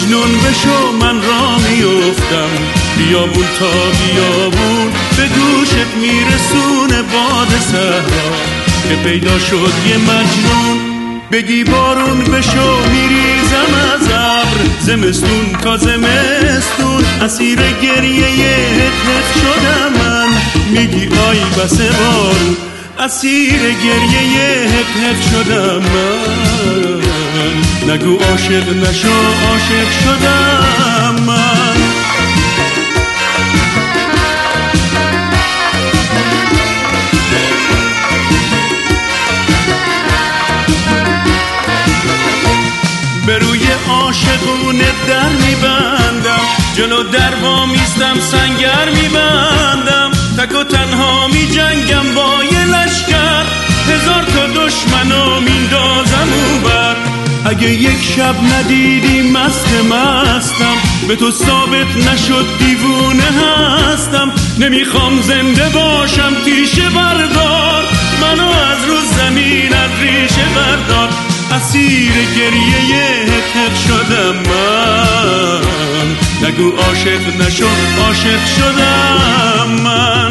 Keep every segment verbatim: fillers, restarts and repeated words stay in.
مجنون بشو من را میافتم، بیابون تا بیابون به گوشت میرسونه باد صحرا که پیدا شد یه مجنون. بگی بارون بشو میریزم از ابر، زمستون تا زمستون اسیر گریه هت شدم من. میگی آی بس بارون اسیر گریه هت شدم من. نگو عاشق نشو عاشق شدم من. به روی عاشقونه در میبندم، جلو در با میستم سنگر میبندم. تک و تنها میجنگم با یه لشکر، هزار تا دشمنو میندازم اونور. اگه یک شب ندیدی مست مستم، به تو ثابت نشد دیوونه هستم. نمیخوام زنده باشم تیشه بردار، منو از رو زمین از ریشه بردار. اسیر گریه هت شدم من. نگو عاشق نشو عاشق شدم من.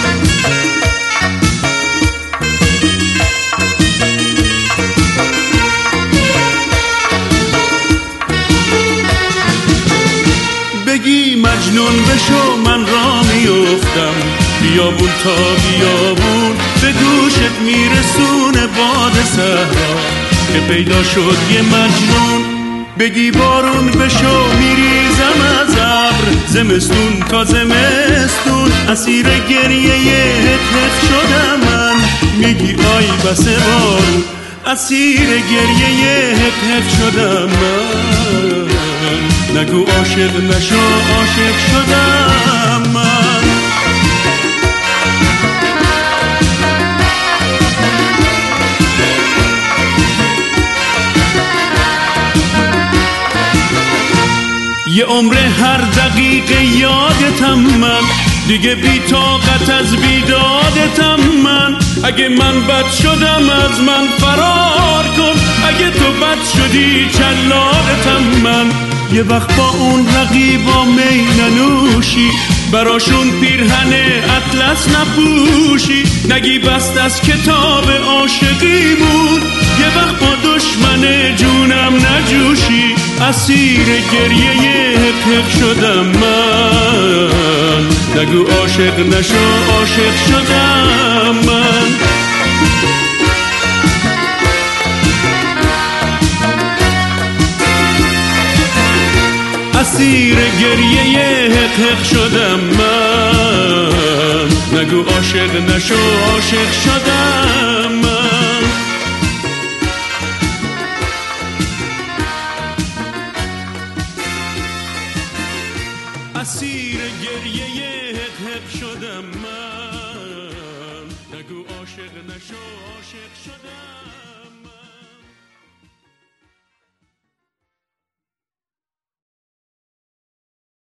بگی مجنون بشو من را میافتم، بیابون تا بیابون به گوشت میرسونه باد صحرا که پیدا شد یه مجنون. بگی بارون بشو میریزم از ابر، زمستون تا زمستون اسیر گریه هت شدم من. میگی آی بس بارون اسیر گریه هت شدم من. نگو عاشق نشو عاشق شدم من. یه عمر هر دقیقه یادتم من، دیگه بی طاقت از بیدادتم من. اگه من بد شدم از من فرار کن، اگه تو بد شدی جلادتم من. یه وقت با اون رقیبا می ننوشی، براشون پیرهن اطلس نپوشی. نگی بست از کتاب عاشقیمون، یه وقت با دشمن جونم نجوشی. اسیر گریه هت شدم من. نگو عاشق نشو عاشق شدم من. اسیر گریه هت شدم من. نگو عاشق نشو عاشق شدم من. اسیر گریه هت شدم من. نگو عاشق نشو عاشق شدم.